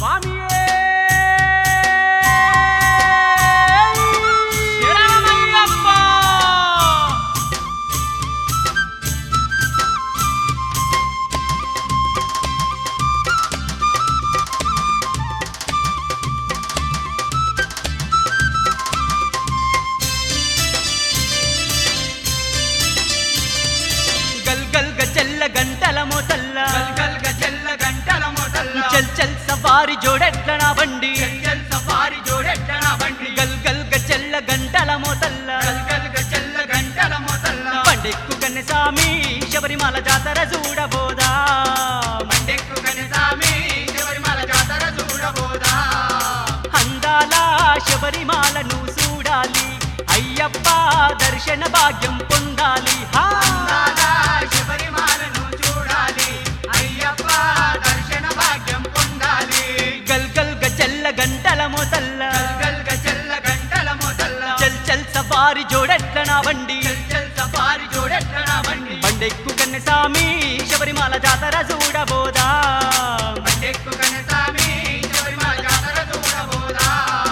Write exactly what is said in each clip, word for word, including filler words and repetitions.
స్వామియే గంటల మోతల్ల గల్ గల్ చెల్ల గంటల మోతల్ల చల్ చల్ సవారి జోడెట్ల నా బండి చల్ చల్ సవారి జోడెట్ల నా బండి గల్ గల్ చెల్ల గంటల మోతల్ల గల్ గల్ చెల్ల గంటల మోతల్ల బండెక్కు కన్నె సామి శబరిమల జాతర చూడబోదా బండెక్కు కన్నె సామి శబరిమల జాతర చూడబోదా అందాల శబరిమలను చూడాలి అయ్యప్ప దర్శన భాగ్యం పొందాలి హా శబరిమలను చూడాలి అయ్యప్ప దర్శన భాగ్యం పొందాలి గల్ గల్ చెల్ల గంటల మోతల్ల గల్ గల్ చెల్ల గంటల మోతల్ల చల్ చల్ సవారి జోడెట్ల నా బండి చల్ చల్ సవారి జోడెట్ల నా బండి బండెక్కు కన్నె సామి శబరిమల జాతర చూడబోదా బండెక్కు కన్నె సామి శబరిమల జాతర చూడబోదా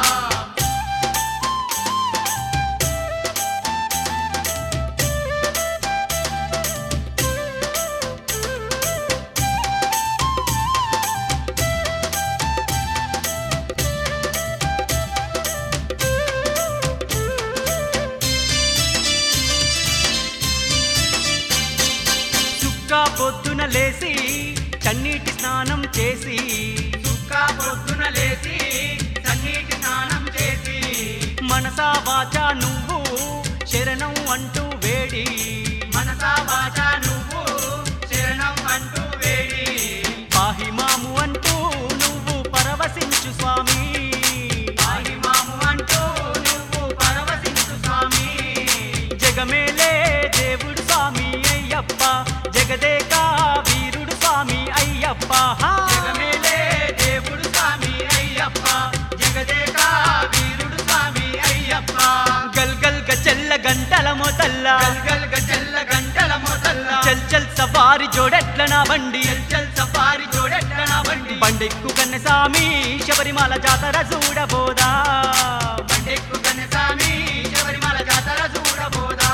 పొద్దున లేసి చన్నీటి స్నానం చేసి సుక్క పొద్దున లేసి చన్నీటి స్నానం చేసి మనసా వాచా నువ్వు శరణం అంటూ వేడి మనసా వాచా నువ్వు శరణం అంటూ వేడి పాహిమాము అంటూ నువ్వు పరవశించు స్వామి పాహిమాము అంటూ నువ్వు పరవశించు స్వామి జగమేలే దేవుడు స్వామి అయ్యప్ప జగదేకా వీరుడు స్వామి అయ్యప్ప జగమేలే దేవుడు స్వామి అయ్యప్ప జగదేకా వీరుడు స్వామి అయ్యప్ప గల్ గల్ చెల్ల గంటల మోతల్ల గల్ గల్ చెల్ల గంటల మోతల్ల చల్ చల్ సవారి జోడెట్ల నా బండి చల్ చల్ సఫారి జోడెట్ల నా బండి బండెక్కు కన్నె సామి శబరిమల జాతర చూడబోదా బండెక్కు కన్నె సామి శబరిమల జాతర చూడబోదా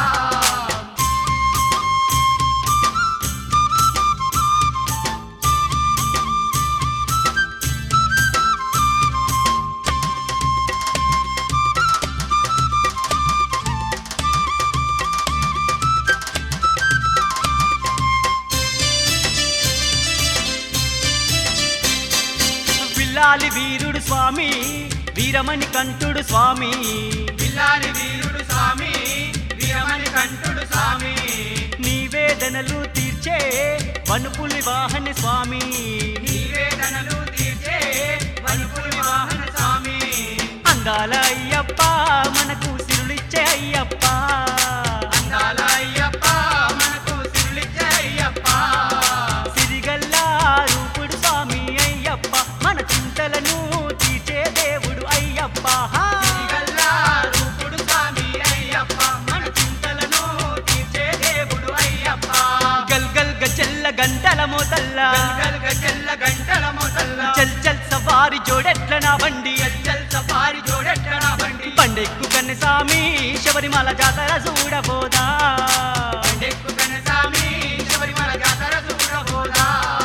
విల్లాలి వీరుడు స్వామి వీరమణి కంఠుడు స్వామి పిల్లాలి వీరుడు స్వామి వీరమణి కంఠుడు స్వామి నీవేదనలు తీర్చే వనుపులి వాహన స్వామి నివేదనలు తీర్చే వనుపులి వాహన స్వామి అందాల అయ్యప్ప మనకు సిరులిచ్చే అయ్యప్ప అందాల అయ్యప్ప మనకు సిరులిచ్చే అయ్యప్ప సిరిగల్లా రూపుడు స్వామి అయ్యప్ప మన చింతలను తీర్చే దేవుడు అయ్యప్ప సిరిగల్లా రూపుడు స్వామి అయ్యప్ప మన చింతలను తీర్చే దేవుడు అయ్యప్ప గల్ గల్ చెల్ల గంటల మోతల్ల గల్ గల్ చెల్ల గంటల మోతల్ల చల్ చల్ సవారి జోడెట్ల నా బండి చల్ చల్ సఫారి జోడెట్ల నా బండి బండెక్కు కన్నె సామి శబరిమల జాతర చూడబోదా బండెక్కు కన్నె సామి శబరిమల జాతర చూడబోదా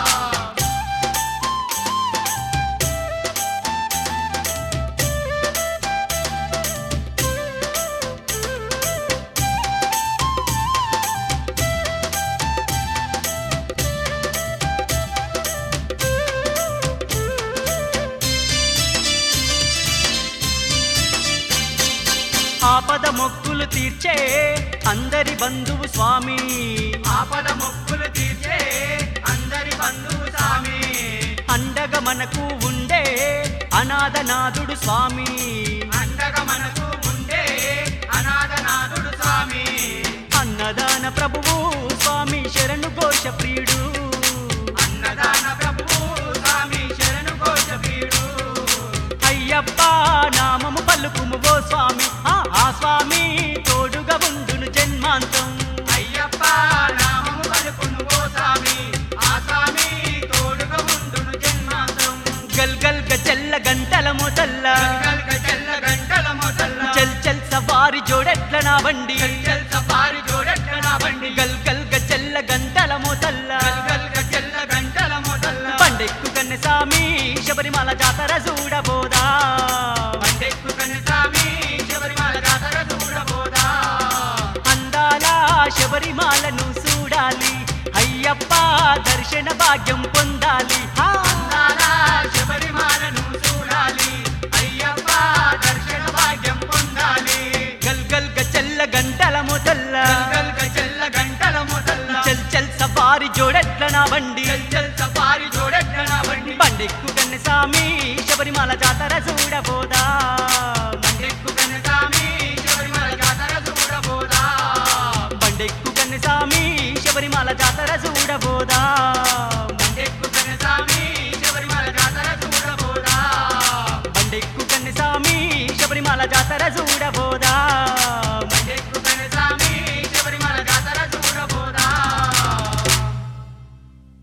ఆపద మొక్కులు తీర్చే అందరి బంధువు స్వామి ఆపద మొక్కులు తీర్చే అందరి బంధువు స్వామి అండగా మనకు ఉండే అనాథనాథుడు స్వామి అండగా మనకు ఉండే అనాథనాథుడు స్వామి అన్నదాన ప్రభువు స్వామి శరణు ఘోష ప్రియుడు అన్నదాన ప్రభువు స్వామి శరణు ఘోష ప్రియుడు అయ్యప్ప నామము పలుకుము ఓ స్వామి ఆ ఆ స్వామి తోడుగా ఉండును జన్మాంతం అయ్యప్ప నామము పలుకును ఓ స్వామి ఆ స్వామి తోడుగా ఉండును జన్మాంతం గల్ గల్ గజ జోడెట్ల నా బండి చల్ చల్ సఫారీ జోడెట్ల నా బండి గల్ గల్ గజ్జెల్ల గంటల మోతల్ల గల్ గల్ గజ్జెల్ల గంటల మొదల్ల పండెక్కు కన్నె సామి శబరిమల జాతర చూడబోదా పండెక్కు కన్నస్వామి శబరిమల జాతర చూడబోదా అందాల శబరిమలను చూడాలి అయ్యప్ప దర్శన భాగ్యం పొందాలి హా! అందాల శబరిమలను చూడాలి అయ్యప్ప దర్శన భాగ్యం పొందాలి గల్ గల్ గజ్జెల్ల గంటల మోతల్ల గల్ గల్ గజ్జెల్ల గంటల మొదల్ల చల్ చల్ సఫారీ జోడెట్ల నా బండి చల్ చల్ సఫారీ జోడెట్ల నా బండి పండెక్కు కన్నె సామి శబరిమల జాతర చూడబోదా పండెక్కు కన్నస్వామి శబరిమల జాతర చూడబోదా బండెక్కు కన్నె సామి శబరిమల జాతర చూడబోదా పండెక్కు కన్నస్వామి శబరిమల జాతర చూడబోదా బండెక్కు కన్నె సామి శబరిమల జాతర చూడబోదా